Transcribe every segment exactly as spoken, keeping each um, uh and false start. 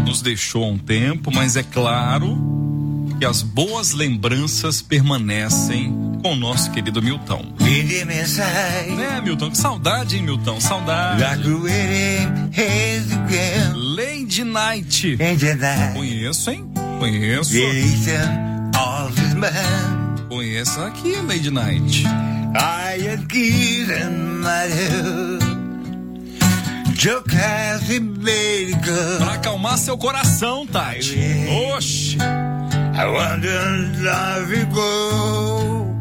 nos deixou há um tempo, mas é claro que as boas lembranças permanecem com o nosso querido Milton. Né, Milton? Que saudade, hein, Milton? Saudade. Lady Night. Conheço, hein? Conheço. Conheço aqui, Lady Night. I had given my love. Pra acalmar seu coração, Tati. Oxi. I wonder love you go.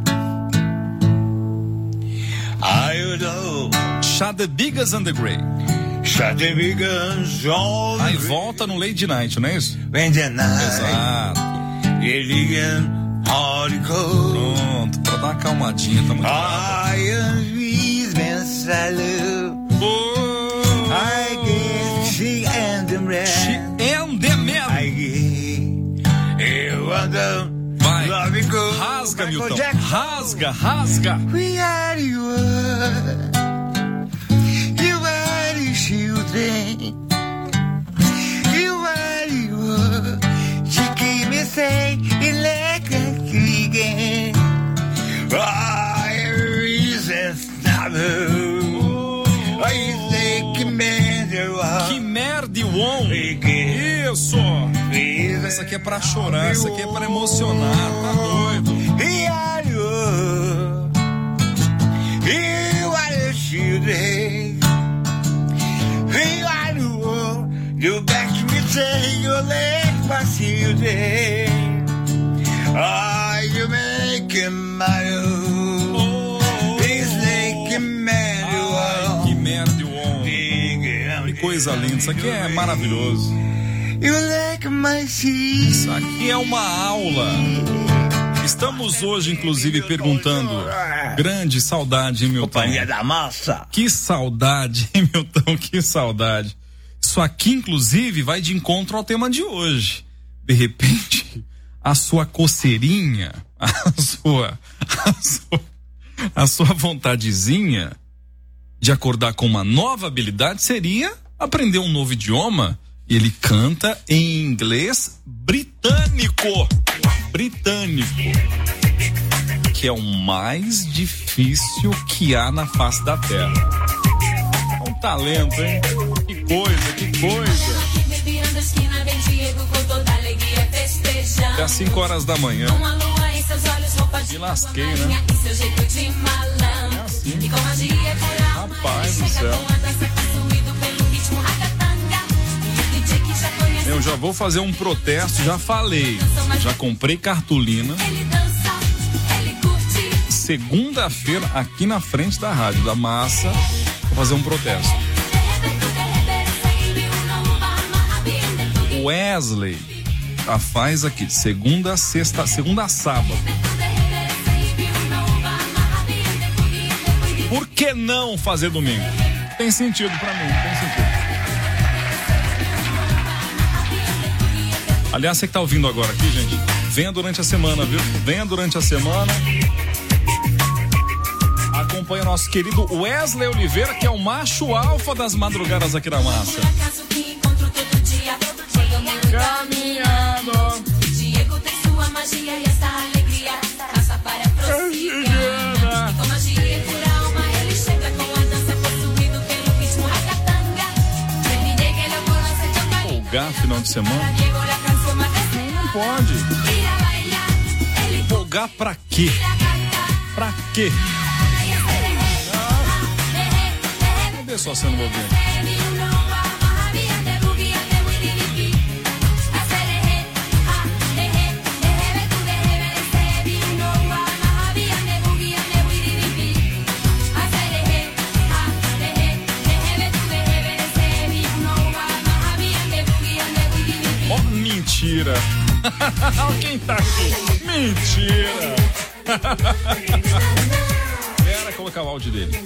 I know. Shut the Biggest and the Grey. Shut the Biggest all the Aí volta no Lady Night, não é isso? When the night. Exato. Pronto, pra dar uma acalmadinha, tá muito bravo. I am with oh. I guess she and the man. She and the man. I guess you wonder. Vai, rasga, Milton. Rasga, rasga. We are you. You are the children. You are you. She keep me saying electric again. I resist now. Que merda, Won. Isso. Essa aqui é pra chorar, essa aqui é pra emocionar, tá doido. You back me say you like my children. Are you making my own? Please make me Ai, que merda, Won. Que coisa linda, isso aqui é maravilhoso. Isso aqui é uma aula. Estamos hoje, inclusive, perguntando. Grande saudade, hein, Milton? Companhia da Massa. Que saudade, hein, Milton? Que saudade. Isso aqui, inclusive, vai de encontro ao tema de hoje. De repente, a sua coceirinha, a sua, a sua, a sua vontadezinha de acordar com uma nova habilidade seria aprender um novo idioma. E ele canta em inglês britânico. Britânico. Que é o mais difícil que há na face da terra. É um talento, hein? Que coisa, que coisa. Até às cinco horas da manhã. Me lasquei, né? É assim. Rapaz do céu. Eu já vou fazer um protesto, já falei. Já comprei cartolina. Segunda-feira, aqui na frente da rádio da Massa, vou fazer um protesto. Wesley, a faz aqui, segunda, sexta, segunda a sábado. Por que não fazer domingo? Tem sentido pra mim, tem sentido. Aliás, você que tá ouvindo agora aqui, gente, venha durante a semana, viu? Venha durante a semana. Acompanha nosso querido Wesley Oliveira, que é o macho alfa das madrugadas aqui na Massa. Caminhando. Diego tem sua magia e essa alegria. Passa para a prosseguir. Com magia e por alma, ele chega com a dança possuído pelo ritmo racatanga. Folgar final de semana? Não pode. Folgar pra quê? Pra quê? Não. Cadê só sendo bobeira? Mentira. Quem tá aqui? Mentira. Era colocar o áudio dele.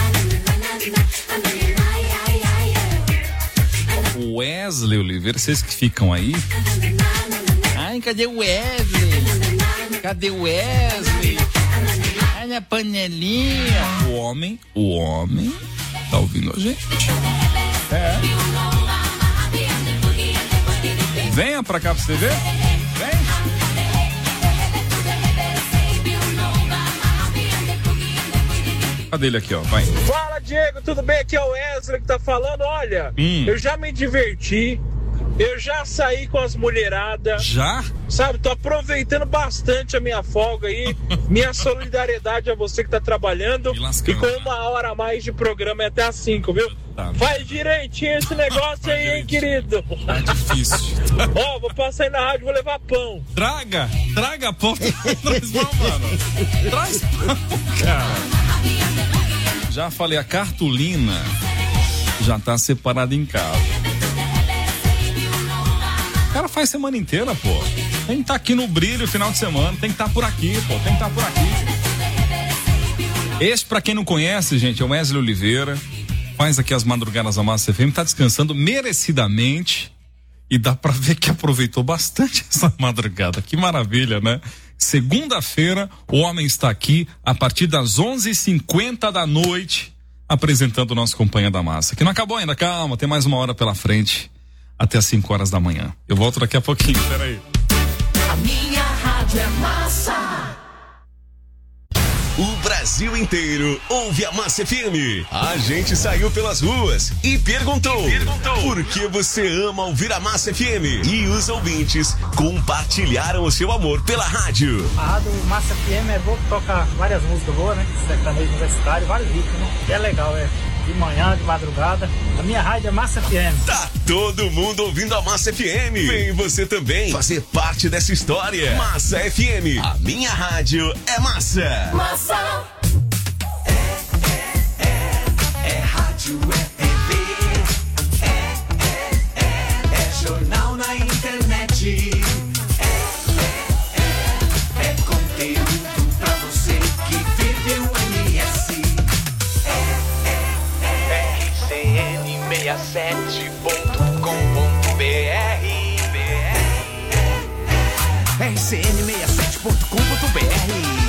O Wesley Oliveira, vocês que ficam aí. Ai, cadê o Wesley? Cadê o Wesley? Ai, na panelinha. O homem, o homem tá ouvindo a gente. É. Venha pra cá pra você ver. Vem. Cadê ele aqui, ó? Vai. Fala, Diego, tudo bem? Aqui é o Wesley que tá falando. Olha, Hum. eu já me diverti, eu já saí com as mulheradas. Já? Sabe, tô aproveitando bastante a minha folga aí. Minha solidariedade a você que tá trabalhando. Me lascando, E com né? uma hora a mais de programa é até às cinco, viu? Tá. Faz direitinho esse negócio aí, hein, querido? Tá difícil. Ó, vou passar aí na rádio, vou levar pão. Traga, traga pão. Traz pão, mano. Traz pão, cara. Já falei, a cartolina já tá separada em casa. O cara faz semana inteira, pô. Tem que estar aqui no brilho final de semana, tem que estar por aqui, pô. Tem que estar por aqui. Esse, pra quem não conhece, gente, é o Wesley Oliveira. Faz aqui as madrugadas da Massa F M, tá descansando merecidamente. E dá pra ver que aproveitou bastante essa madrugada. Que maravilha, né? Segunda-feira, o homem está aqui a partir das onze e cinquenta da noite, apresentando o nosso Companhia da Massa. Que não acabou ainda, calma, tem mais uma hora pela frente, até as cinco horas da manhã. Eu volto daqui a pouquinho, peraí. A minha rádio é massa. O Brasil inteiro ouve a Massa F M. A gente saiu pelas ruas e perguntou, perguntou por que você ama ouvir a Massa F M. E os ouvintes compartilharam o seu amor pela rádio. A rádio Massa F M é boa, toca várias músicas boas, né? Sertanejo universitário, vários hits, né? E é legal, é de manhã, de madrugada. A minha rádio é Massa F M. Tá todo mundo ouvindo a Massa F M. Vem você também fazer parte dessa história. Massa F M, a minha rádio é massa. Massa. É rádio, é T V, é, é, é, é jornal na internet, é, é, é, é conteúdo pra você que vive o M S, é, é, é, R C N sessenta e sete ponto com ponto B R, R C N sessenta e sete ponto com ponto B R.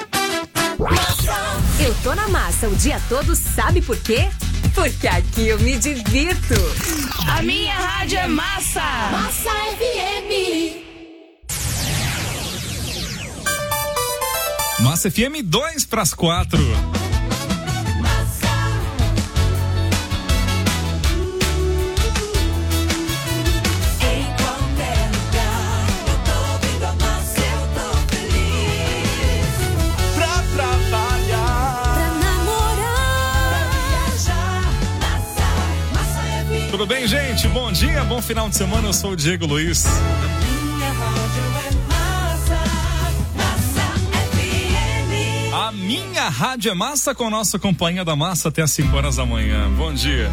Eu tô na massa o dia todo, sabe por quê? Porque aqui eu me divirto. A minha rádio é massa. Massa F M. Massa F M, dois pras quatro. Tudo bem, gente? Bom dia, bom final de semana. Eu sou o Diego Luiz. A minha rádio é massa com a nossa Companhia da Massa até às cinco horas da manhã. Bom dia.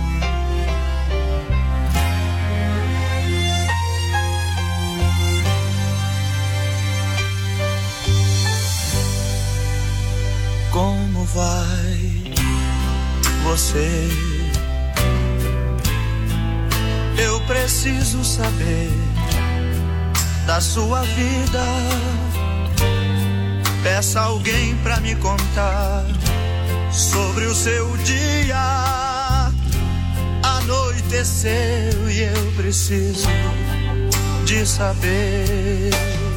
Como vai você? Eu preciso saber da sua vida. Peça alguém pra me contar sobre o seu dia. Anoiteceu e eu preciso de saber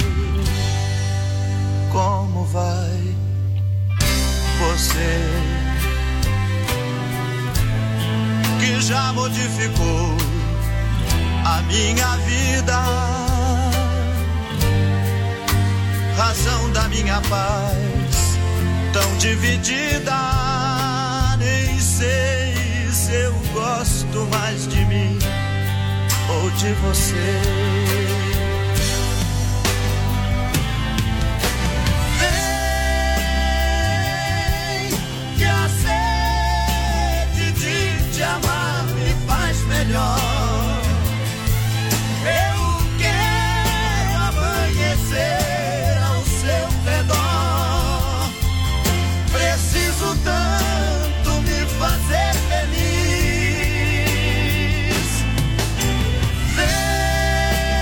como vai você, que já modificou a minha vida, razão da minha paz, tão dividida. Nem sei se eu gosto mais de mim ou de você. Vem, que a sede de te amar me faz melhor. Eu quero amanhecer ao seu redor. Preciso tanto me fazer feliz. Vem,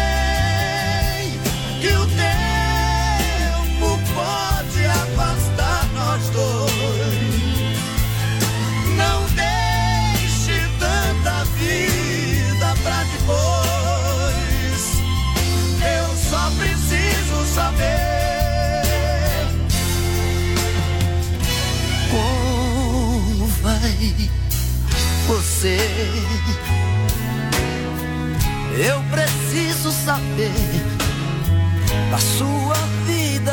Eu preciso saber da sua vida.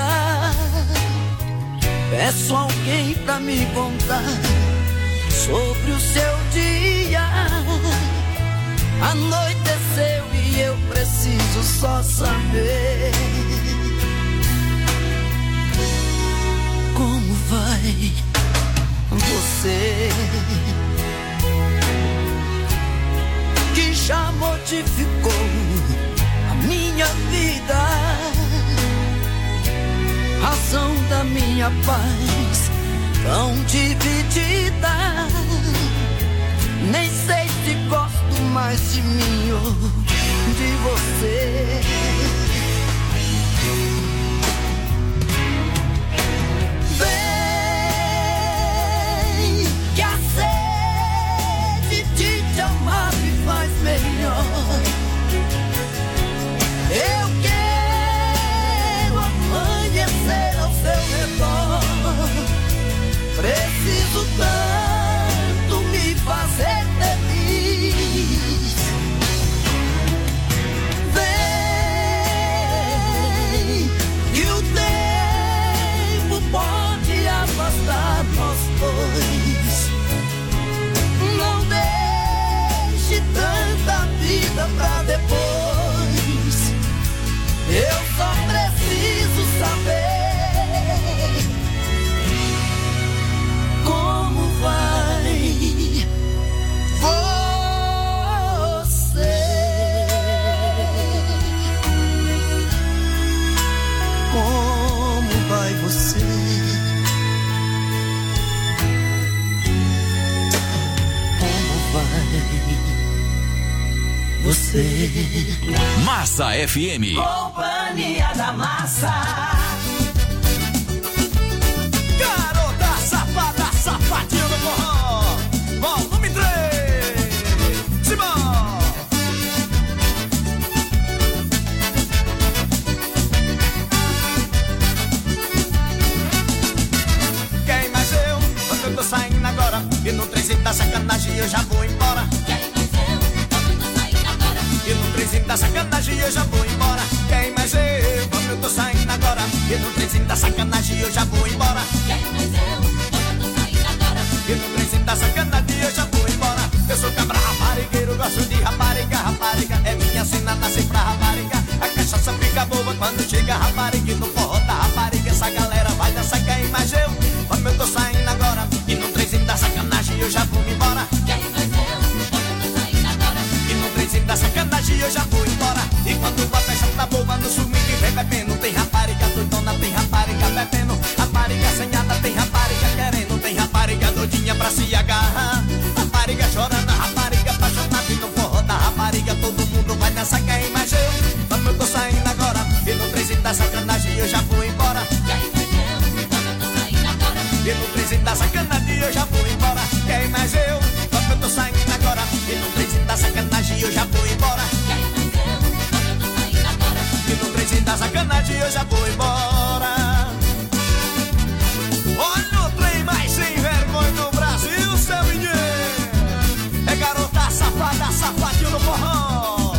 Peço alguém pra me contar sobre o seu dia. Anoiteceu e eu preciso só saber como vai você, que já modificou a minha vida, razão da minha paz tão dividida. Nem sei se gosto mais de mim ou de você. Vem, que a sede de te amar me faz melhor. Eu quero amanhecer ao seu redor. Preciso tanto me fazer feliz. Vem, que o tempo pode afastar nós dois. Não deixe tanta vida pra depois. Eu só preciso saber como vai você. Como vai você? Como vai você? Massa F M. Companhia da Massa. Garota safada, safadinha do forró. Volume três. Simão. Quem mais eu? Quando eu tô saindo agora e no trenzinho da sacanagem eu já vou embora. Quem mais eu? Quando eu tô saindo agora. E no trenzinho da sacanagem eu já vou embora. Quem mais eu? Quando eu tô saindo agora e no trenzinho da sacanagem eu já vou embora. Quem mais eu? Quando eu tô saindo agora. E no trenzinho da sacanagem eu já vou embora. Eu sou cabra raparigueiro, gosto de rapariga. Rapariga é minha sina, nasce pra rapariga. A cachaça fica boa quando chega a rapariga. E no forró da rapariga essa galera vai dançar. Quem mais eu? Quando eu tô saindo agora e no trenzinho da sacanagem eu já vou embora. Quem mais eu? Quando eu tô saindo agora. E no trenzinho da sacanagem eu já vou embora. E quando a festa tá boa no swing vem bebendo. Tem rapariga doidona, tem rapariga bebendo. Rapariga assanhada, tem rapariga querendo. Tem rapariga doidinha pra se agarrar. Rapariga chorando, rapariga apaixonada. E no forró da rapariga todo mundo vai dançar. Quem mais eu? Quando eu tô saindo agora e no trenzinho da sacanagem eu já vou embora. Quem mais eu? Quando eu tô saindo agora. E no trenzinho da sacanagem eu já vou embora. Quem mais eu? Quando eu tô saindo agora e no trenzinho da sacanagem eu já vou embora. Quem mais eu? Quando eu tô saindo agora. E no trenzinho da sacanagem eu já vou embora. Olha o trem mais sem vergonha do Brasil, seu menino. É garota safada, safadinho no forró.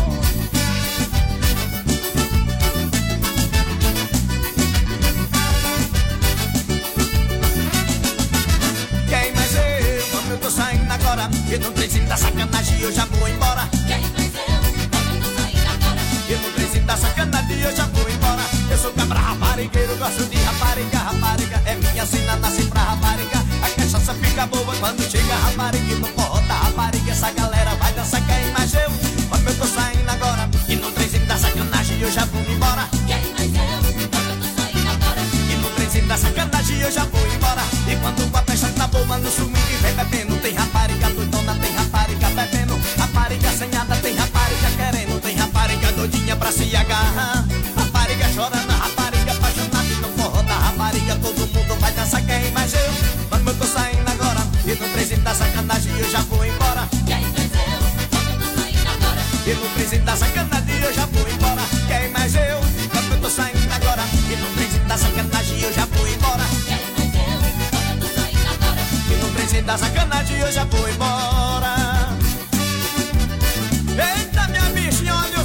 Quem mais eu? Quando eu tô saindo agora e no trenzinho da sacanagem eu já vou embora. Quem mais eu? Quando eu tô saindo agora. E no trenzinho da sacanagem eu já vou embora. Eu sou cabra raparigueiro, gosto de rapariga. Rapariga é minha sina, nasce pra rapariga. A cachaça fica boa quando chega a rapariga. E no forró da rapariga essa galera vai dançar. Quem mais eu? Quando eu tô saindo agora e no trenzinho da sacanagem eu já vou embora. Quem mais eu? Quando eu tô saindo agora. E no trenzinho da sacanagem eu já vou embora. E quando a festa tá boa no swing vem bebendo. Tem rapariga doidona, tem rapariga bebendo. Rapariga assanhada, tem rapariga querendo. Tem rapariga doidinha pra se agarrar. Rapariga chorando, rapariga apaixonada. E no forró da rapariga todo mundo vai dançar. Quem mais eu? Quando eu tô saindo agora e no trenzinho da sacanagem eu já vou embora. Quem mais eu? Quando eu tô saindo agora. E no trenzinho da sacanagem eu já vou embora. Quem mais eu? Quando eu tô saindo agora e no trenzinho da sacanagem eu já vou embora. Quem mais eu? Quando eu tô saindo agora. E no trenzinho da sacanagem eu já vou embora. Eita, minha bichinha, olha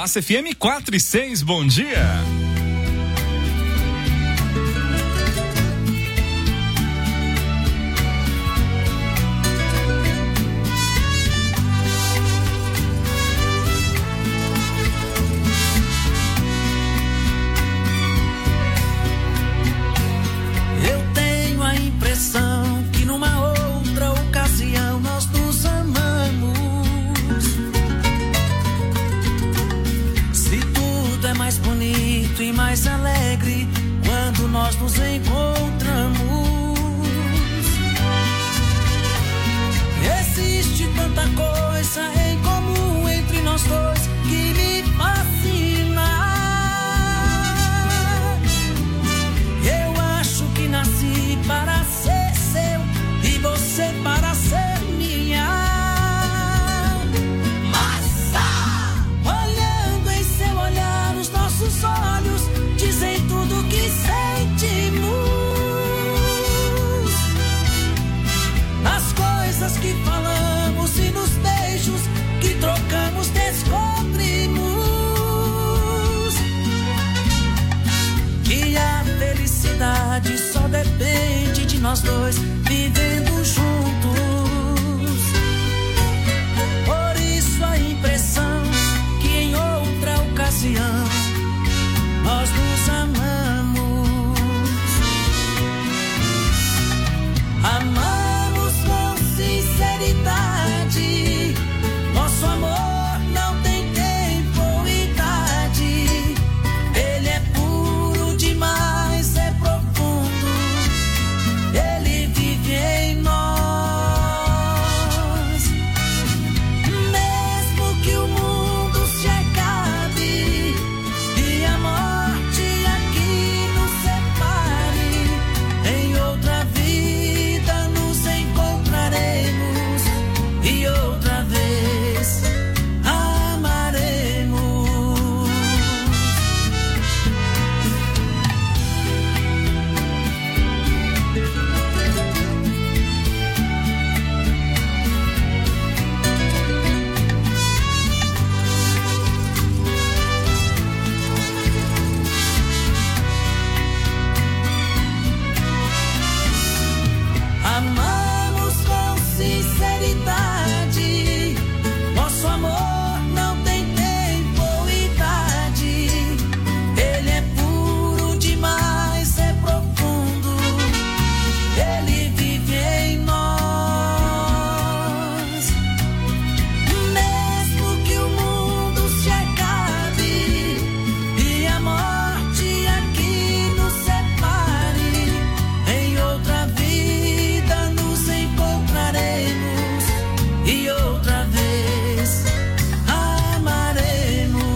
Massa F M quatro e seis, bom dia. Eu tenho a impressão que numa outra ocasião nós nos amamos. Se tudo é mais bonito e mais alegre quando nós nos encontramos. Existe tanta coisa em comum entre nós dois que me fascina. Eu acho que nasci para ser seu e você para ser minha. Massa! Olhando em seu olhar, os nossos olhos dizem tudo o que sentimos. Nas coisas que falamos e nos beijos que trocamos, descobrimos que a felicidade só depende de nós dois vivendo juntos. Por isso a impressão que em outra ocasião nós nos amamos. Amamos com sinceridade. Nosso amor não tem tempo ou idade. Ele é puro demais, é profundo. Ele vive em nós. Mesmo que o mundo se acabe e a morte aqui nos separe, em outra vida nos encontraremos e outra vez amaremos. Amamos com sinceridade. Nosso amor não tem tempo ou idade. Ele é puro demais, é profundo. Ele vive em nós. Mesmo que o mundo se acabe e a morte aqui nos separe, em outra vida nos encontraremos e outra vez amaremos.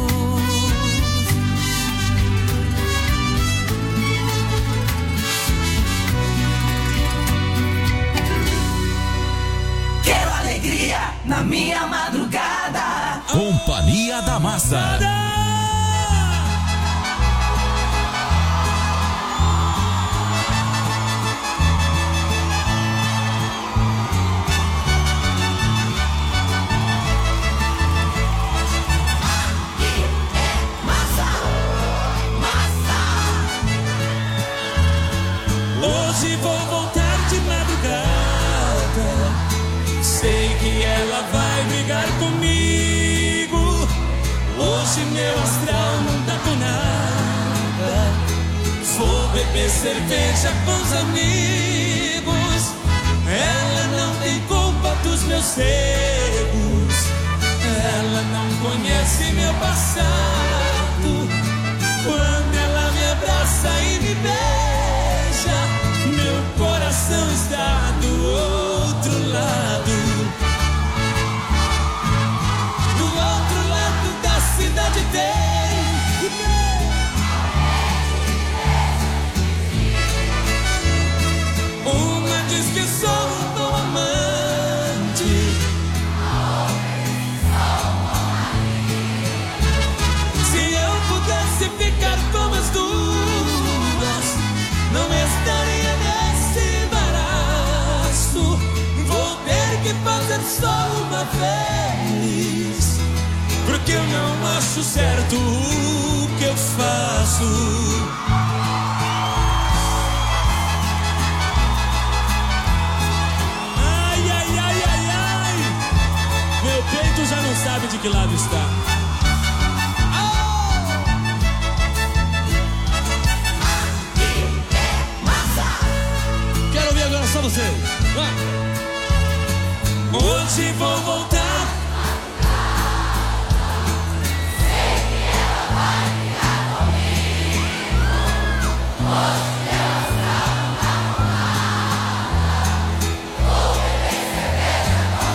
Quero alegria na minha madrugada. Companhia da Massa. Hoje vou voltar de madrugada. Sei que ela vai brigar comigo. Hoje meu astral não dá com nada. Vou beber cerveja com os amigos. Ela não tem culpa dos meus erros. Ela não conhece meu passado. Quando ela me abraça e me beija, meu coração está do outro lado. Do outro lado da cidade tem uma diz que sou um bom amante. Se eu pudesse ficar com as duas, não estaria nesse embaraço. Vou ter que fazer só uma vez, porque eu não acho certo o que eu faço. Ai, ai, ai, ai, ai. Meu peito já não sabe de que lado está. Quero ouvir agora só você. Vai. Hoje vou voltar. Sei que ela vai ficar comigo. Hoje ela está arrumada. Vou beber cerveja com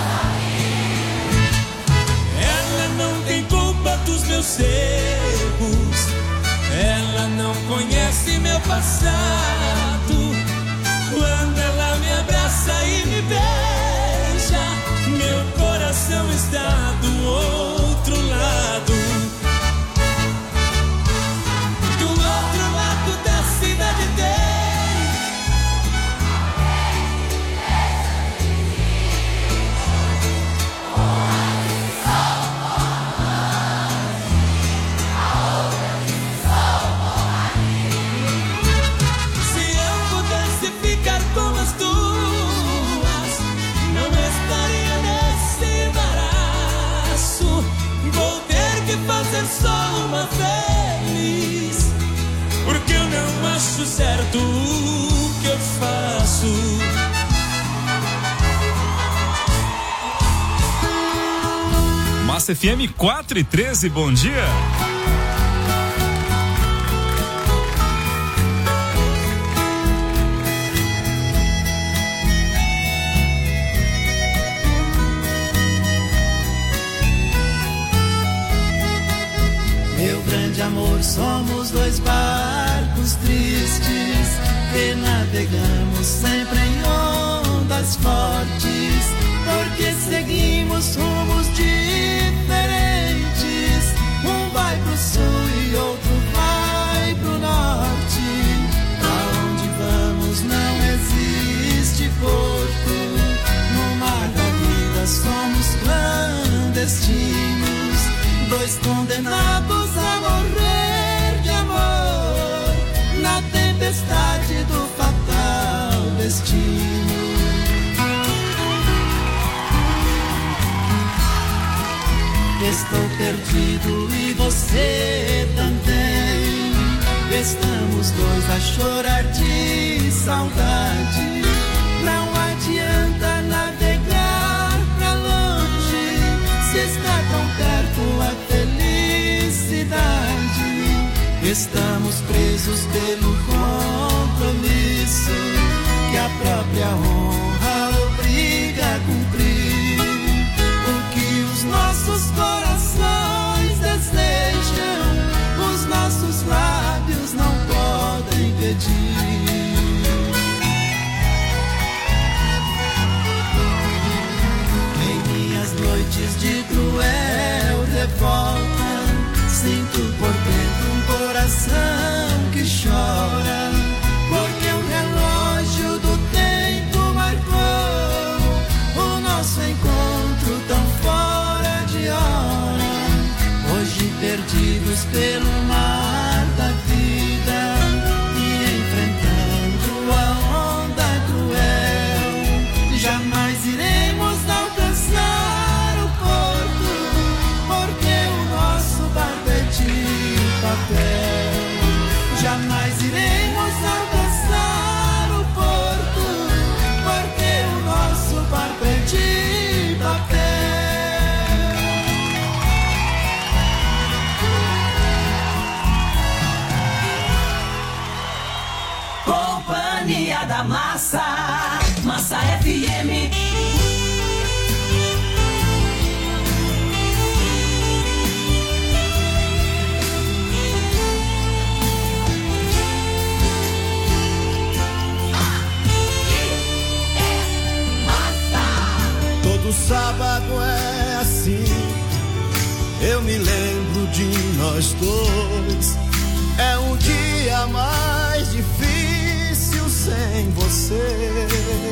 amigos. Ela não tem culpa dos meus erros. Ela não conhece meu passado. Quando ela me abraça e me beija, meu coração está do outro lado. Do outro lado da cidade tem se eu pudesse ficar com as duas, não estaria nesse embaraço. Vou ter que fazer só uma feliz, porque eu não acho certo o que eu faço. Massa F M quatro e treze, bom dia. Meu grande amor, somos dois barcos tristes que navegamos sempre em ondas fortes, porque seguimos rumos diferentes. Um vai pro sul e outro vai pro norte. Aonde vamos não existe porto. No mar da vida somos clandestinos, dois condenados a morrer de amor na tempestade do fatal destino. Estou perdido e você também. Estamos dois a chorar de saudade. Não adianta navegar pra longe, se está tão perto a felicidade. Estamos presos pelo compromisso que a própria honra obriga a cumprir. O que os nossos corações desejam, os nossos lábios não podem pedir. Em minhas noites de cruel revolta, sinto por dentro um coração que chora, porque o relógio do tempo marcou o nosso encontro tão fora de hora. Hoje perdidos pelo mar da vida e enfrentando a onda cruel, jamais iremos alcançar o porto, porque o nosso barco é de papel. Jamais iremos alcançar o porto, porque o nosso barco é de papel. Companhia da Massa, Massa F M. Todo sábado é assim, eu me lembro de nós dois. É um dia mais difícil sem você.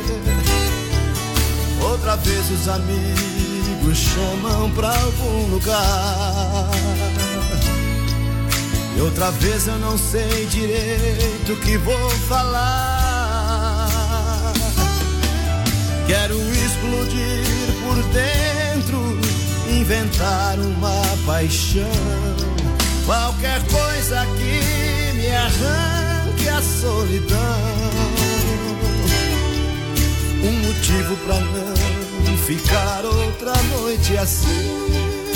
Outra vez os amigos chamam pra algum lugar E outra vez eu não sei direito o que vou falar. Quero explodir por dentro, inventar uma paixão, qualquer coisa que me arranque a solidão. Um motivo pra não ficar outra noite assim,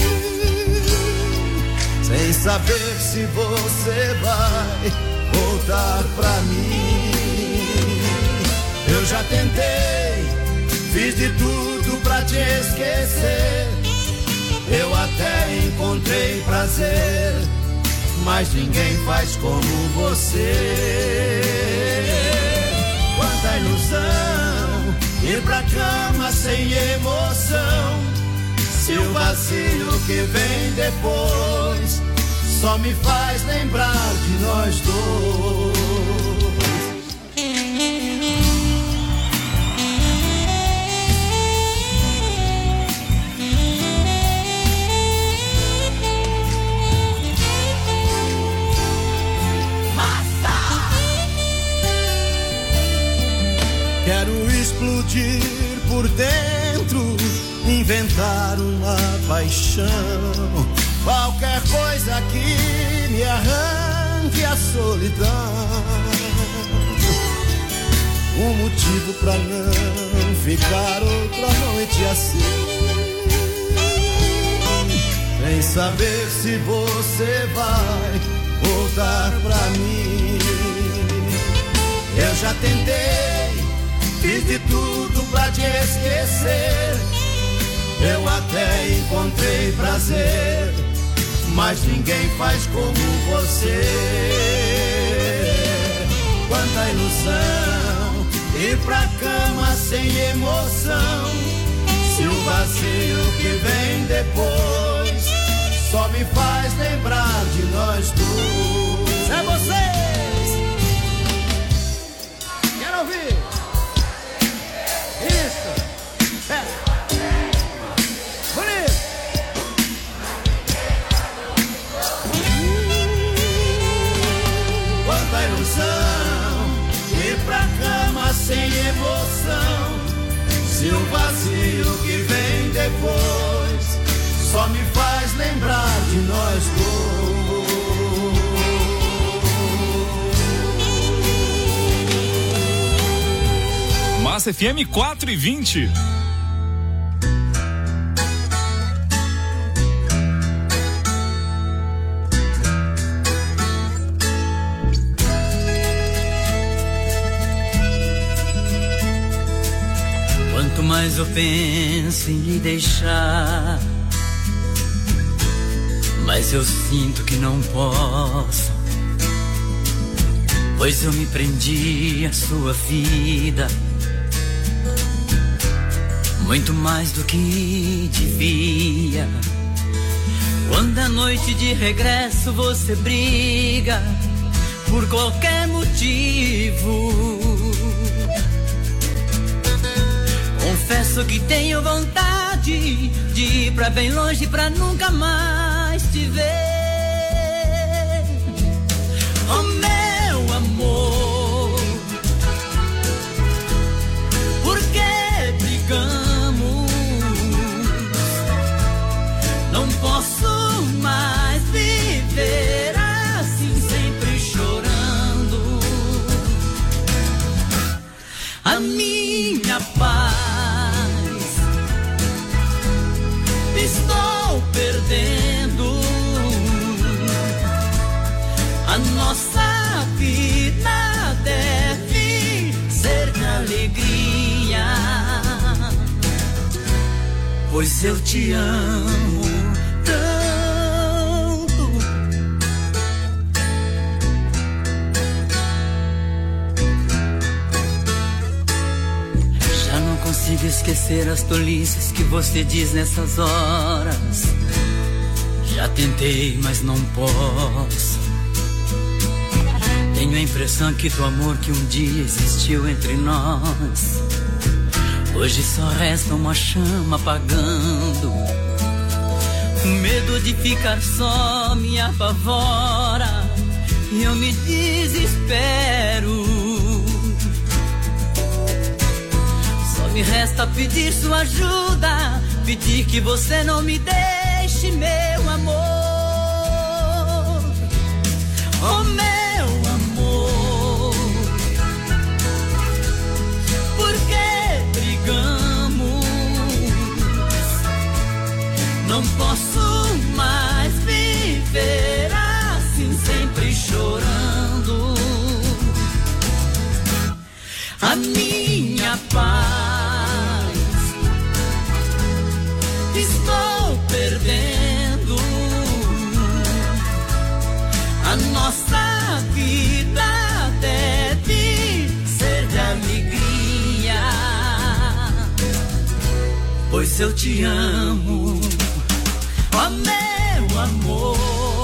sem saber se você vai voltar pra mim. Eu já tentei, fiz de tudo pra te esquecer. Eu até encontrei prazer, mas ninguém faz como você. Quanta ilusão, ir pra cama sem emoção. Se o vazio que vem depois só me faz lembrar de nós dois. Quero explodir por dentro, inventar uma paixão, qualquer coisa que me arranque a solidão. Um motivo pra não ficar outra noite assim, sem saber se você vai voltar pra mim. Eu já tentei, fiz de tudo pra te esquecer. Eu até encontrei prazer, mas ninguém faz como você. Quanta ilusão, ir pra cama sem emoção. Se o vazio que vem depois só me faz lembrar de nós dois. É vocês! Quero ouvir! Isso! É! Bonito! Quanta ilusão, ir pra cama sem emoção. Se o vazio que vem depois só me faz lembrar de nós dois. Massa F M quatro e vinte. Quanto mais eu penso em lhe deixar, mas eu sinto que não posso, pois eu me prendi à sua vida, muito mais do que devia. Quando à noite de regresso você briga por qualquer motivo, confesso que tenho vontade de ir pra bem longe pra nunca mais te ver. Oh meu amor, por que brigamos? Não posso mais viver assim, sempre chorando. A minha paz estou perdendo. A nossa vida deve ser de alegria, pois eu te amo tanto. Já não consigo esquecer as tolices que você diz nessas horas. Já tentei, mas não posso. Tenho a impressão que do amor que um dia existiu entre nós, hoje só resta uma chama apagando. O medo de ficar só me apavora. e eu me desespero. Só me resta pedir sua ajuda, pedir que você não me deixe, meu amor. Oh, meu amor, por que brigamos? Não posso mais viver assim, sempre chorando. A minha paz estou perdendo. A nossa vida deve ser de alegria, pois eu te amo, ó meu amor.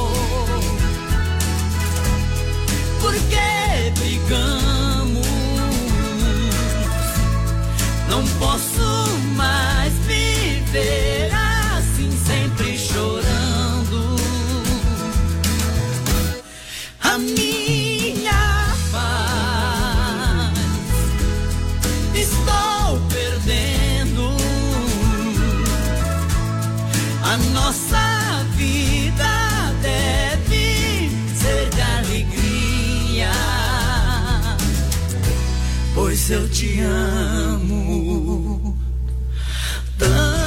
Por que brigamos? Não posso mais viver assim, sempre chorando. A minha paz estou perdendo. A nossa vida deve ser de alegria, pois eu te amo tanto.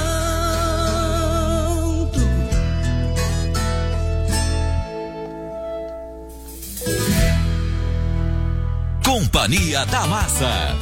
Companhia da Massa.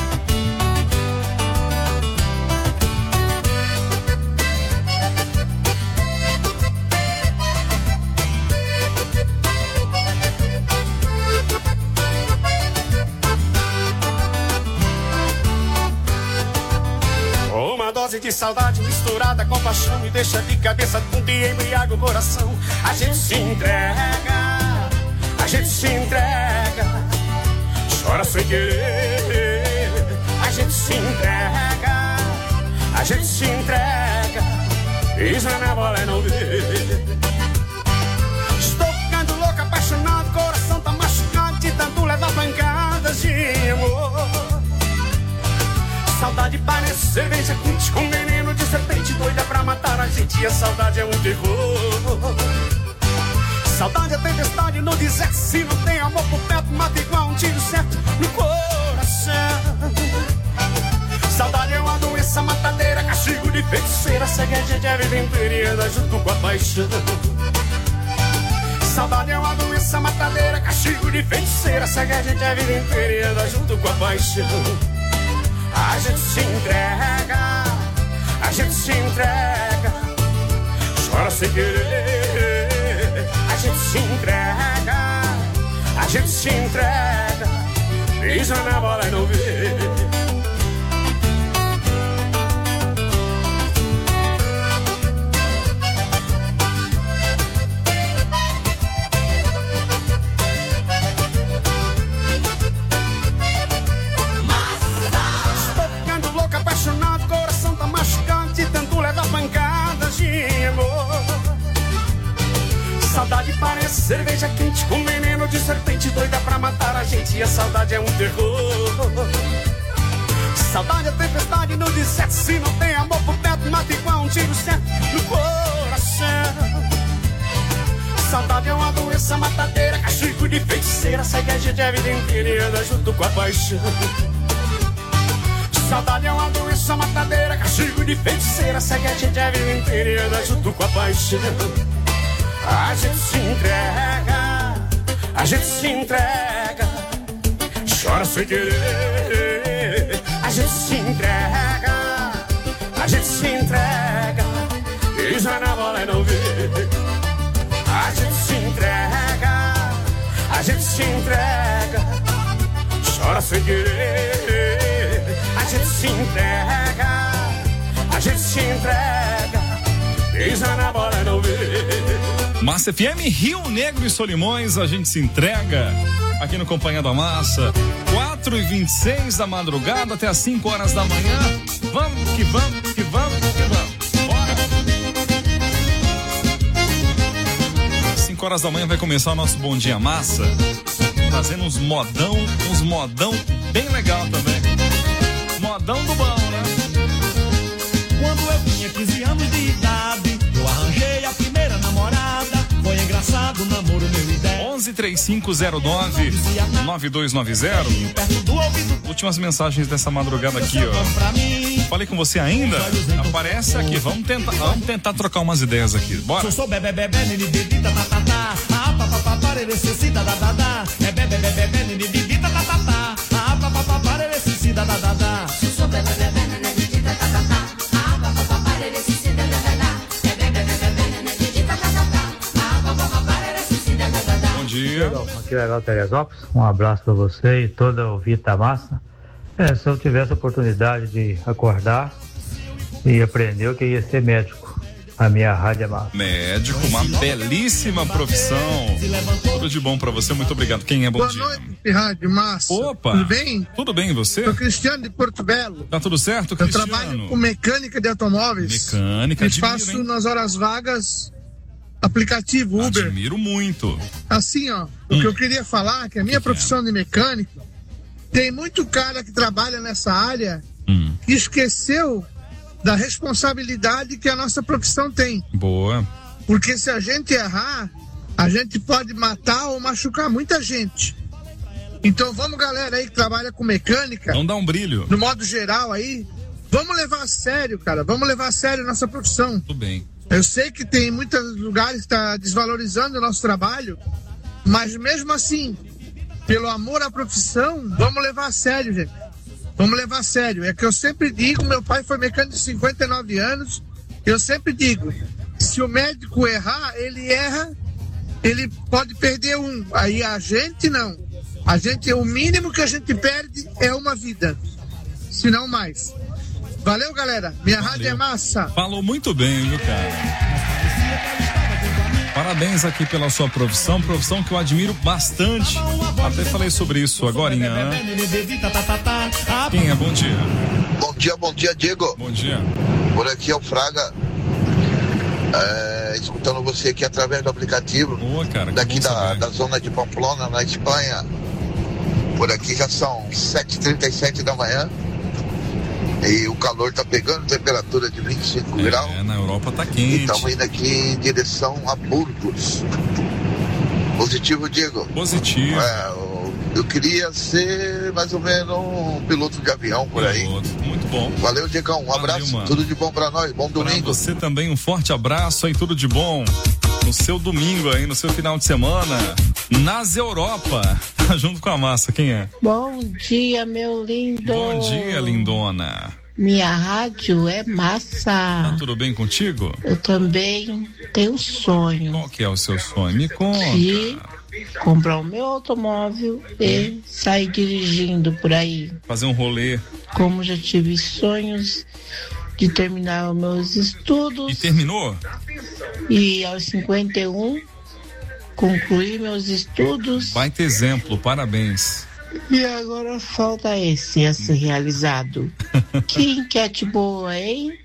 Uma dose de saudade misturada com paixão me deixa de cabeça tonta e embriaga o coração. A gente se entrega, a gente se entrega, chora sem querer. A gente se entrega, a gente se entrega, pisa na bola e não vê. Estou ficando louco, apaixonado, coração tá machucado de tanto levar pancadas de amor. Saudade parece cerveja quente com veneno de serpente, doida pra matar a gente, e a saudade é um terror. Saudade é tempestade no deserto, se não tem amor por perto, mata igual um tiro certo no coração. Saudade é uma doença matadeira, castigo de feiticeira, segue a gente a vida inteira e anda junto com a paixão. Saudade é uma doença matadeira, castigo de feiticeira, segue a gente a vida inteira e anda junto com a paixão. A gente se entrega, a gente se entrega, chora sem querer. A gente se entrega, a gente se entrega, pisa na bola e não vê. Saudade parece cerveja quente com veneno de serpente, doida pra matar a gente, e a saudade é um terror. Saudade é tempestade no deserto, se não tem amor por perto, mata igual um tiro certo no coração. Saudade é uma doença matadeira, castigo de feiticeira, segue a gente a vida inteira e anda junto com a paixão. Saudade é uma doença matadeira, castigo de feiticeira, segue a gente a vida inteira e anda junto com a paixão. A gente se entrega, a gente se entrega, chora sem querer. A gente se entrega, a gente se entrega, pisa na bola e não vê. A gente se entrega, a gente se entrega, chora sem querer. A gente se entrega, a gente se entrega, pisa na bola e não vê. Massa F M, Rio Negro e Solimões, a gente se entrega aqui no Companhia da Massa. quatro e vinte e seis da madrugada até as cinco horas da manhã. Vamos que vamos, que vamos, que vamos. Bora! cinco cinco horas da manhã vai começar o nosso Bom Dia Massa, trazendo uns modão, uns modão bem legal também. Modão do bom, né? Quando eu tinha quinze anos de idade, eu arranjei a primeira namorada. Foi engraçado o namoro meu e dela. onze três cinco zero nove nove dois nove zero. Últimas mensagens dessa madrugada aqui, ó. Falei com você ainda? Aparece aqui. Vamos tentar, vamos tentar trocar umas ideias aqui. Bora. Sou bebê bebê nini bibi ta ta ta ta. Ah pa pa pa para necessita da da da. É bebê bebê bebê nini bibi ta ta ta ta. Ah pa pa pa para necessita da da da. Sou bebê bebê nini bibi ta ta ta ta. Ah pa pa pa para necessita da da da. É bebê bebê bebê nini bibi ta ta ta ta. Ah pa pa pa para necessita da da da. Bom dia. Aqui é Legal Teresópolis. Um abraço pra você e toda o Vita Massa. É, se eu tivesse a oportunidade de acordar e aprender, eu queria ser médico. A minha rádio é massa. Médico, uma belíssima profissão. Tudo de bom pra você, muito obrigado. Quem é? Bom Boa dia. noite, Rádio Massa. Opa. Tudo bem? Tudo bem, e você? Sou Cristiano de Porto Belo. Tá tudo certo, Eu Cristiano? trabalho com mecânica de automóveis. Mecânica, E admiro, faço hein? nas horas vagas aplicativo Uber. Admiro muito. Assim, ó, o Hum. que eu queria falar é que a minha profissão de mecânico, tem muito cara que trabalha nessa área Hum. que esqueceu da responsabilidade que a nossa profissão tem. Boa. Porque se a gente errar, a gente pode matar ou machucar muita gente. Então vamos, galera aí que trabalha com mecânica. Não dá um brilho. No modo geral aí, vamos levar a sério, cara. Vamos levar a sério a nossa profissão. Tudo bem. Eu sei que tem muitos lugares que tá desvalorizando o nosso trabalho, mas mesmo assim, pelo amor à profissão, vamos levar a sério, gente. Vamos levar a sério. É que eu sempre digo, meu pai foi mecânico de cinquenta e nove anos, eu sempre digo, se o médico errar, ele erra, ele pode perder um. Aí a gente não. A gente, o mínimo que a gente perde é uma vida, se não mais. Valeu, galera. Minha Valeu. rádio é massa. Falou muito bem, viu, cara? Parabéns aqui pela sua profissão, profissão que eu admiro bastante. Até falei sobre isso agorinha, né? Quem é? Bom dia. Bom dia, bom dia, Diego. Bom dia. Por aqui é o Fraga, é, escutando você aqui através do aplicativo. Boa, cara. Daqui da, da zona de Pamplona, na Espanha. Por aqui já são sete e trinta e sete da manhã. E o calor tá pegando, temperatura de vinte e cinco É, graus. na Europa tá E quente. estamos indo aqui em direção a Burgos. Positivo, Diego? Positivo. É, eu, eu queria ser mais ou menos um piloto de avião por aí. Muito bom. Valeu, Diegão. Um Valeu, abraço. mano. Tudo de bom pra nós. Bom Pra domingo. você também um forte abraço aí, tudo de bom. No seu domingo aí, no seu final de semana, nas Europa. Tá junto com a massa, quem é? Bom dia, meu lindo. Bom dia, lindona. Minha rádio é Tá massa. tudo bem contigo? Eu também tenho um sonho Qual que é o seu sonho? Me conta. de comprar o meu automóvel e sair dirigindo por aí. Fazer um rolê. Como já tive sonhos de terminar os meus estudos E terminou? e aos cinquenta e um concluir meus estudos. Baita exemplo, parabéns. E agora falta esse a ser realizado. Que enquete boa, hein?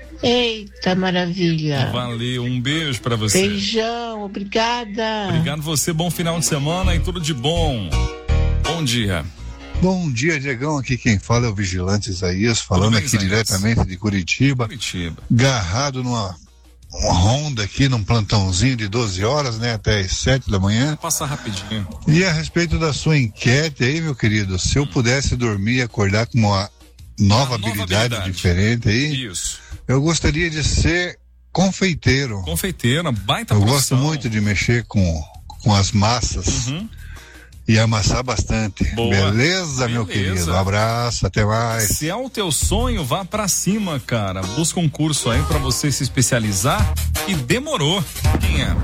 Eita, maravilha. Valeu, um beijo pra você. Beijão, obrigada. Obrigado você, bom final de semana e tudo de bom. Bom dia. Bom dia, Diegão. Aqui quem fala é o Vigilante Isaías, falando bem, aqui Isaías? diretamente de Curitiba. Curitiba. Garrado numa uma ronda aqui, num plantãozinho de doze horas, né? Até as sete da manhã. Passa rapidinho. E a respeito da sua enquete aí, meu querido, se eu pudesse dormir e acordar com uma nova, nova habilidade, habilidade. diferente aí, Isso. eu gostaria de ser confeiteiro. Confeiteira, baita Eu profissão. gosto muito de mexer com, com as massas. Uhum. E amassar bastante. Boa. Beleza, meu Beleza. querido? Um abraço, até mais. Se é o teu sonho, vá pra cima, cara. Busca um curso aí pra você se especializar e demorou. Quem é?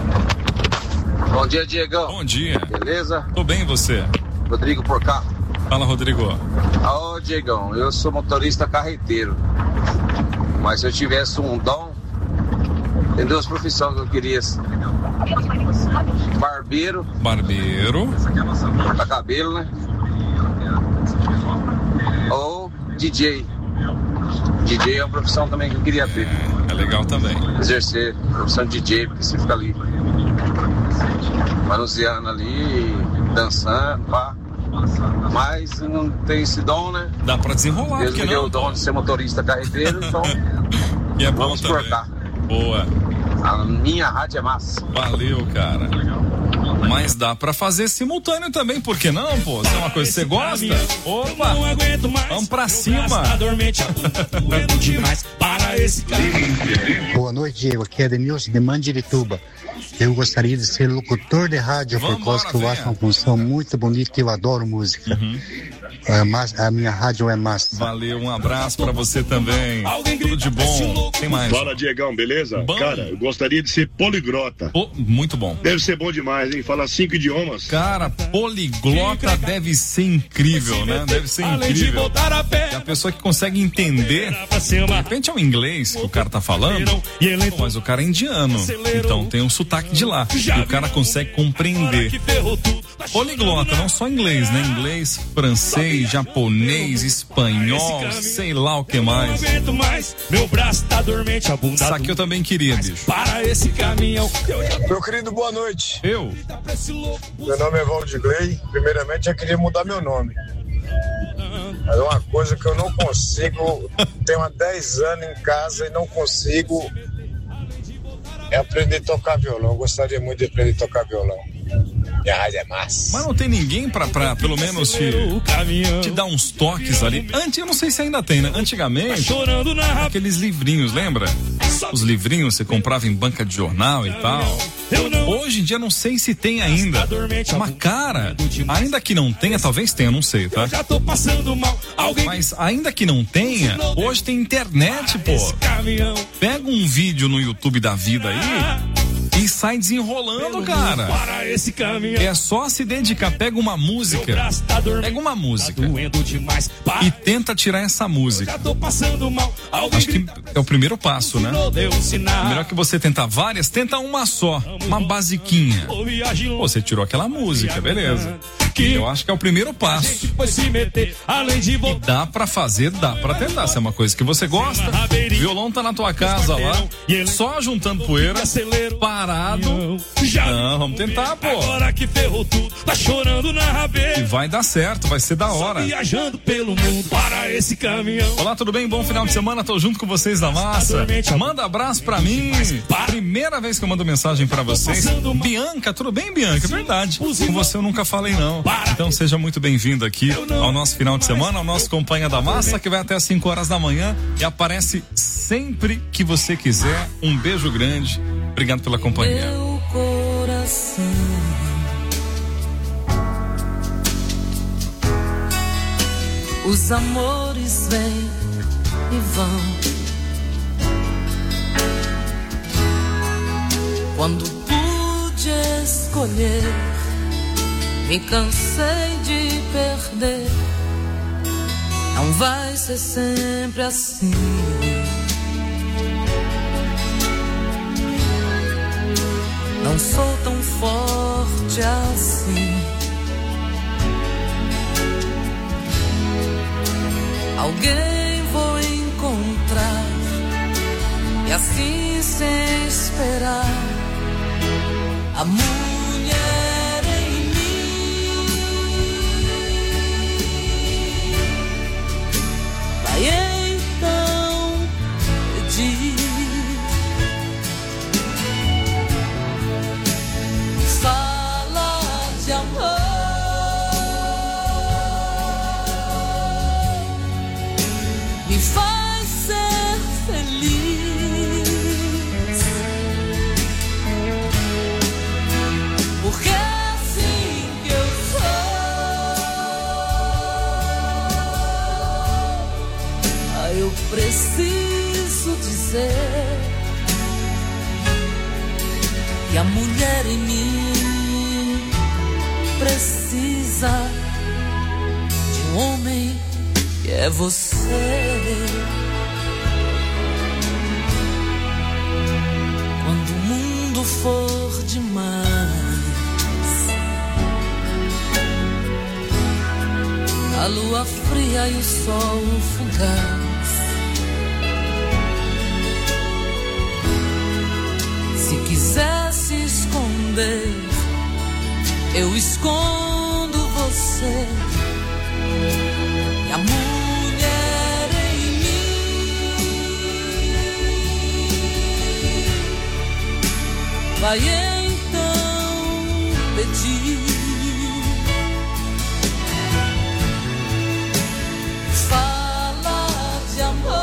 Bom dia, Diegão. Bom dia. Beleza? Tô bem, e você? Rodrigo por cá. Fala, Rodrigo. Ô, Diegão, eu sou motorista carreteiro. Mas se eu tivesse um dom, tem duas profissões que eu queria. Barbeiro. Barbeiro. Corta cabelo, né? Ou D J. D J é uma profissão também que eu queria ter. É legal também. Exercer a profissão de D J, porque você fica ali manuseando ali, dançando, pá. Mas não tem esse dom, né? Dá pra desenrolar, Deus porque me deu não? o dom de ser motorista carreteiro, então E é bom vamos também. cortar. Boa. A minha rádio é massa. Valeu, cara. Mas dá pra fazer simultâneo também, por que não, pô? Se é uma coisa que você gosta, opa, vamos pra cima. Boa noite, Diego. Aqui é Denilson de Mandirituba. Eu gostaria de ser locutor de rádio, por causa que eu acho uma função muito bonita, que eu adoro música. É, mas a minha rádio é massa. Valeu, um abraço pra você também. Tudo de bom. Tem mais. Fala, Diegão, beleza? Bom. Cara, eu gostaria de ser poligrota. Oh, muito bom. Deve ser bom demais, hein? Falar cinco idiomas. Cara, poliglota deve ser incrível, né? Deve ser incrível. É a pessoa que consegue entender. De repente é o inglês que o cara tá falando, pô, mas o cara é indiano, então tem um sotaque de lá. E o cara consegue compreender. Poliglota, não só inglês, né? Inglês, francês, japonês, espanhol, sei lá o que mais. Meu braço tá dormente, a bunda. Isso aqui eu também queria, bicho. Para esse caminhão. Meu querido, boa noite. Eu? Meu nome é Valdigley. Primeiramente, eu queria mudar meu nome. Mas é uma coisa que eu não consigo. Tenho há dez anos em casa e não consigo. É aprender a tocar violão. Eu gostaria muito de aprender a tocar violão. Minha rádio é massa. Mas não tem ninguém pra, pra pelo menos te, te dar uns toques ali. Antes, eu não sei se ainda tem, né? Antigamente, aqueles livrinhos, lembra? Os livrinhos você comprava em banca de jornal e tal. Hoje em dia não sei se tem ainda. Mas cara, ainda que não tenha, talvez tenha, não sei, tá? Mas ainda que não tenha, hoje tem internet, pô. Pega um vídeo no YouTube da vida aí e sai desenrolando, cara. É só se dedicar, pega uma música, pega uma música e tenta tirar essa música. Acho que é o primeiro passo, né? Melhor que você tentar várias, tenta uma só, uma basiquinha. Pô, você tirou aquela música, beleza. Eu acho que é o primeiro passo. E dá pra fazer, dá pra tentar. Se é uma coisa que você gosta, o violão tá na tua casa lá, só juntando poeira, parado. Não, vamos tentar, pô. Agora que ferrou tudo, tá chorando na rabeira. E vai dar certo, vai ser da hora. Viajando pelo mundo para esse caminhão. Olá, tudo bem? Bom final de semana, tô junto com vocês da massa. Manda abraço pra mim. Primeira vez que eu mando mensagem pra vocês. Bianca, tudo bem, Bianca? É verdade. Com você eu nunca falei não. Então seja muito bem-vindo aqui ao nosso final de semana, ao nosso Companhia da Massa, que vai até às cinco horas da manhã e aparece sempre que você quiser. Um beijo grande. Obrigado pela companhia. Meu coração, os amores vêm e vão. Quando pude escolher, me cansei de perder. Não vai ser sempre assim. Não sou tão forte assim. Alguém vou encontrar e assim sem esperar a mulher em mim vai então pedir. Fala de amor, me faz ser feliz, porque é assim que eu sou. Ah, eu preciso dizer que a mulher em mim precisa de um homem que é você. Quando o mundo for demais, a lua fria e o sol fugaz, se quiser se esconder eu escondo você e a mulher em mim vai então pedir. Fala de amor,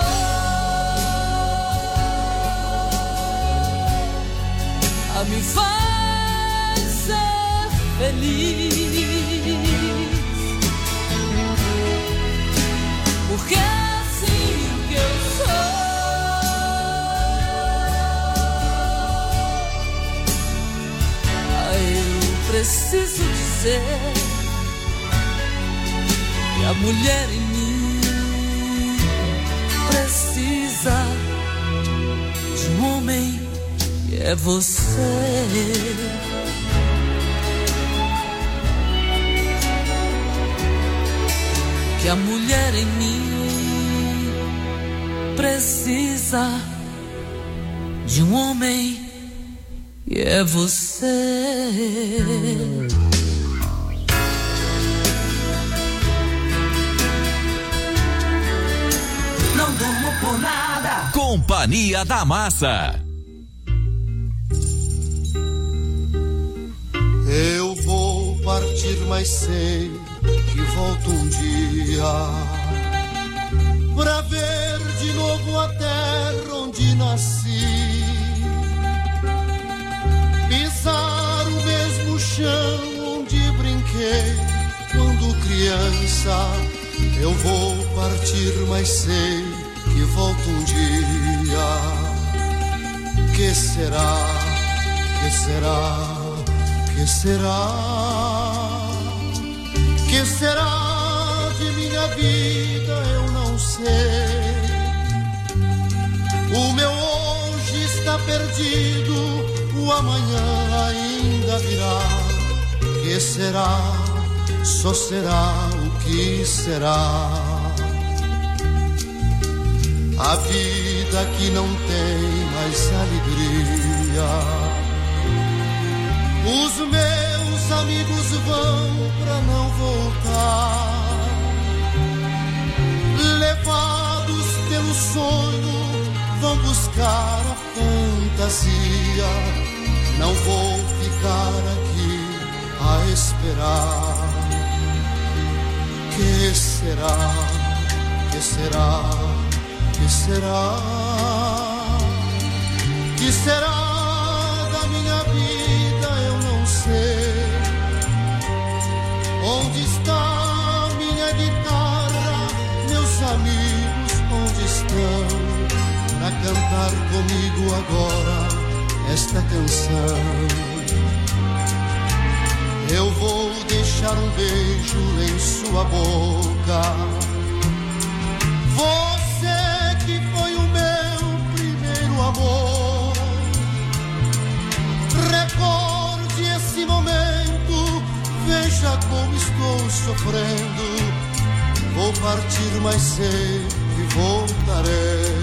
a me faz ser feliz, porque é assim que eu sou. Ah, eu preciso dizer que a mulher em mim precisa de um homem que é você. Que a mulher em mim precisa de um homem que é você. Não durmo por nada. Companhia da Massa. Eu vou partir, mas sei que volto um dia pra ver de novo a terra onde nasci, pisar o mesmo chão onde brinquei quando criança. Eu vou partir, mas sei que volto um dia. Que será? Que será? Que será? Que será de minha vida? Eu não sei. O meu hoje está perdido, o amanhã ainda virá. Que será? Só será o que será. A vida que não tem mais alegria. Os meus amigos vão pra não voltar, levados pelo sonho, vão buscar a fantasia. Não vou ficar aqui a esperar. Que será? Que será? Que será? Que será da minha vida? Eu não sei. Onde está minha guitarra? Meus amigos, onde estão? Pra cantar comigo agora esta canção. Eu vou deixar um beijo em sua boca. Você que foi o meu primeiro amor. Recorde esse momento, veja como estou sofrendo. Vou partir, mas sei que voltarei.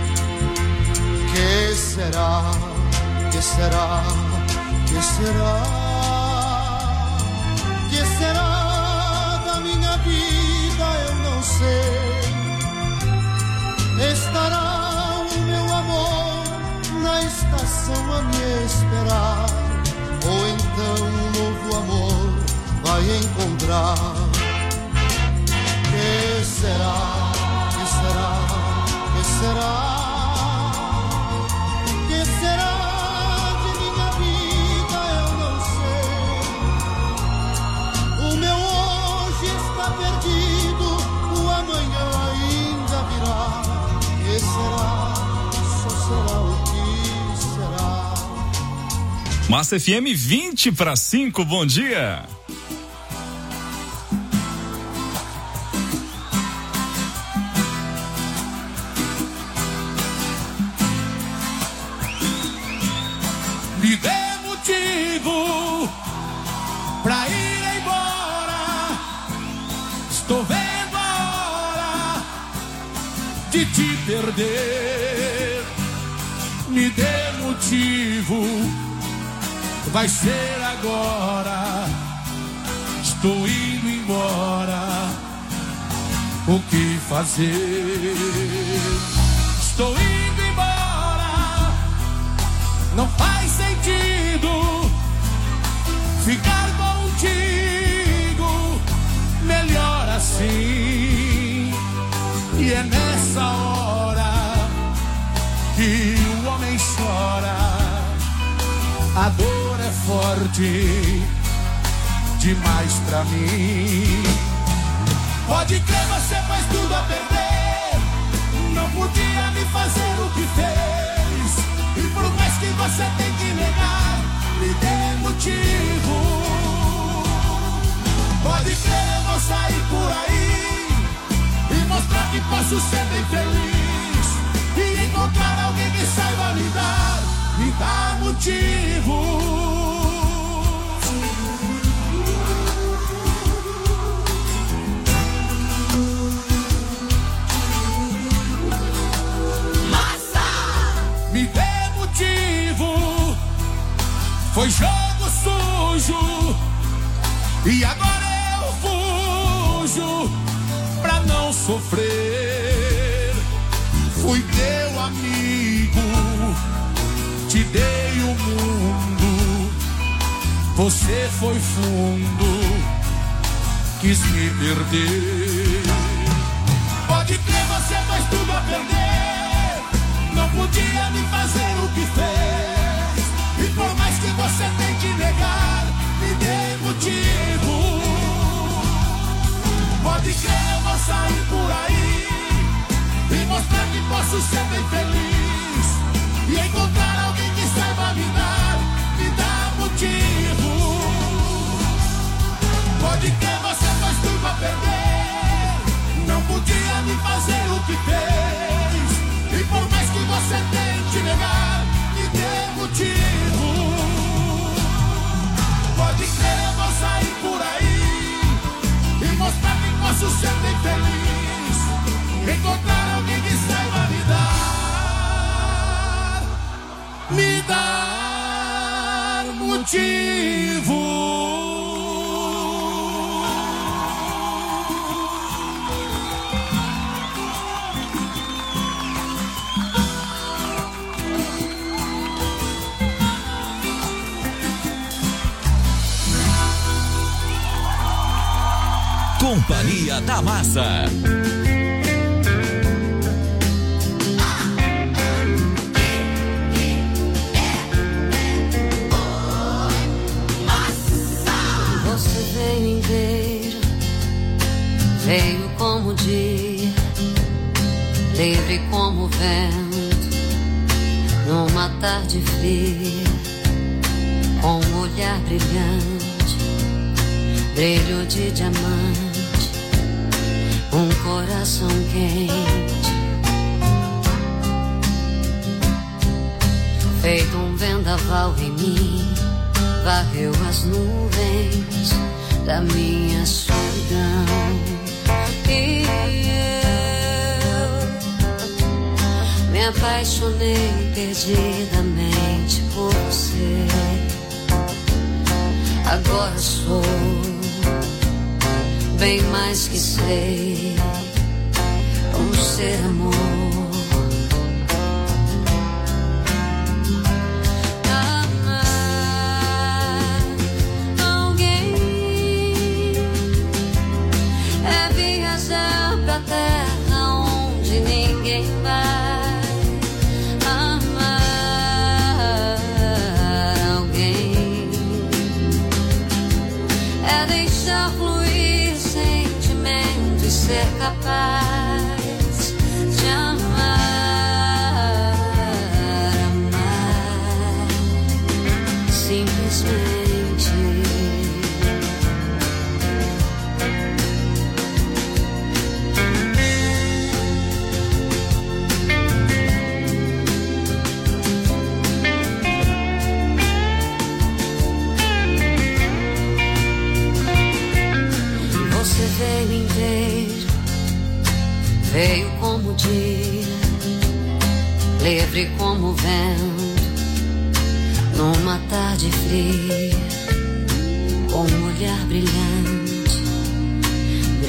Que será? Que será? Que será? Que será da minha vida? Eu não sei. Estará o meu amor na estação a me esperar, ou então um novo amor vai encontrar. Que será? Que será? Que será? Que será de minha vida? Eu não sei. O meu hoje está perdido, o amanhã ainda virá. Que será? Só será o que será. Massa F M vinte para cinco, bom dia. Me dê motivo pra ir embora. Estou vendo a hora de te perder. Me dê motivo, vai ser agora. Estou indo embora, o que fazer? Estou indo embora, não faz sentido ficar contigo, melhor assim. E é nessa hora que o homem chora, a dor é forte demais pra mim. Pode crer, você faz tudo a perder, não podia me fazer o que fez. E por mais que você tente negar, me dê motivo. Pode crer, eu vou sair por aí e mostrar que posso ser bem feliz, e encontrar alguém que saiba me dar, me dar motivo. Me dê motivo, foi jogo sujo, e agora eu fujo pra não sofrer. Fui teu amigo, te dei o mundo, você foi fundo, quis me perder. Pode crer, você faz tudo a perder, não podia me fazer o que fez. E por mais que você tente negar, me dê motivo. Pode crer, eu vou sair por aí e mostrar que posso ser bem feliz, e encontrar alguém que saiba me dar, me dar motivo. Pode crer, você faz tudo a perder, não podia me fazer o que fez. E por mais que você tente negar, me dê motivo. Pode crer, eu vou sair por aí e mostrar que posso ser bem feliz, encontrar alguém que saiba me dar, me dar motivo. Companhia da Massa. Você veio inteiro, veio como o dia, livre como o vento, numa tarde fria, com um olhar brilhante, brilho de diamante, um coração quente, feito um vendaval em mim, varreu as nuvens da minha solidão. E eu me apaixonei perdidamente por você. Agora sou bem mais que sei, um ser amor. Amar alguém é viajar pra terra onde ninguém vai. Amar alguém é deixar fluir sentimento e ser capaz de amar, amar simplesmente. Você veio inteiro, veio como o dia, livre como o vento, numa tarde fria, com um olhar brilhante,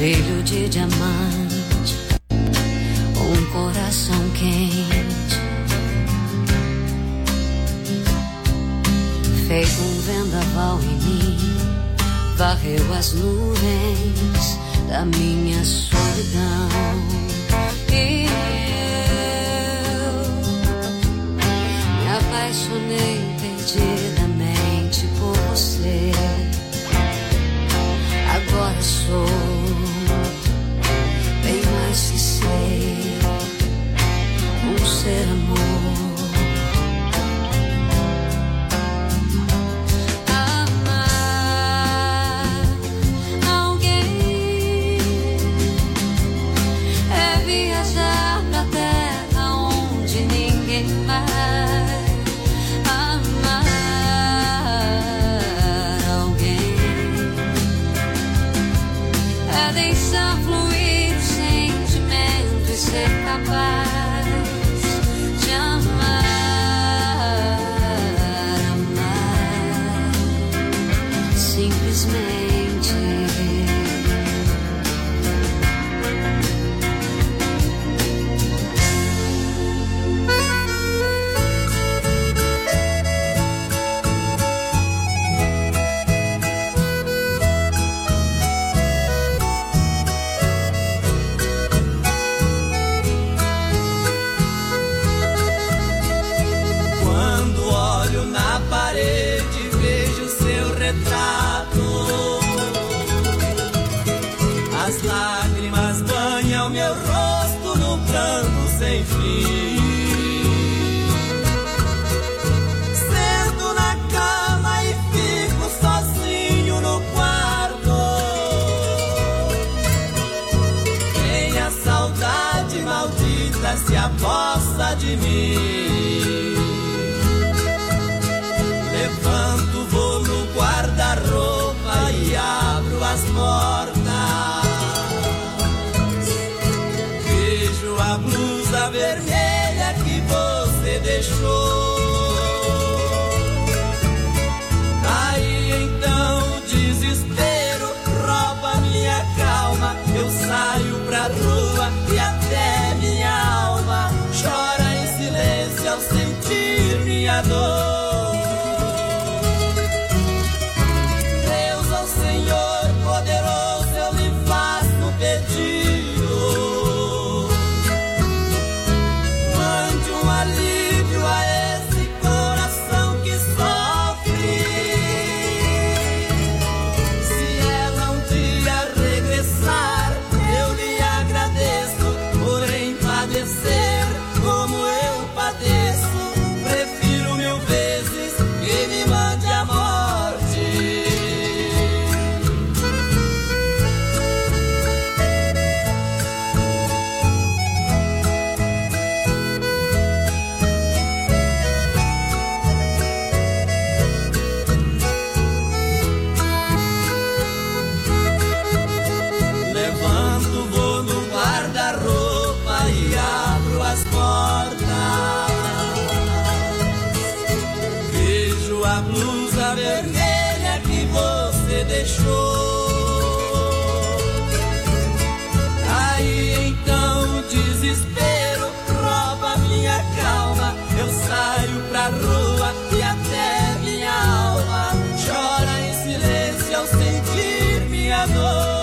brilho de diamante, um coração quente, feito um vendaval em mim, varreu as nuvens da minha solidão. E eu me apaixonei perdidamente por você. Agora sou bem mais que ser um ser amor. Ser capaz de amar, amar, simplesmente. As lágrimas banham meu rosto no pranto sem fim. Sento na cama e fico sozinho no quarto. Vem a saudade maldita se aposta de mim. Levanto, vou no guarda-roupa e abro as portas. Vejo a blusa vermelha que você deixou. Aí então o desespero rouba minha calma. Eu saio pra rua e até minha alma chora em silêncio ao sentir minha dor. Como eu padeço, prefiro mil vezes que me mande a morte. Levanto, vou no guarda-roupa e abro as portas. Vejo a blusa vermelha que você deixou. Aí então o desespero rouba minha calma. Eu saio pra rua e até minha alma chora em silêncio ao sentir minha dor.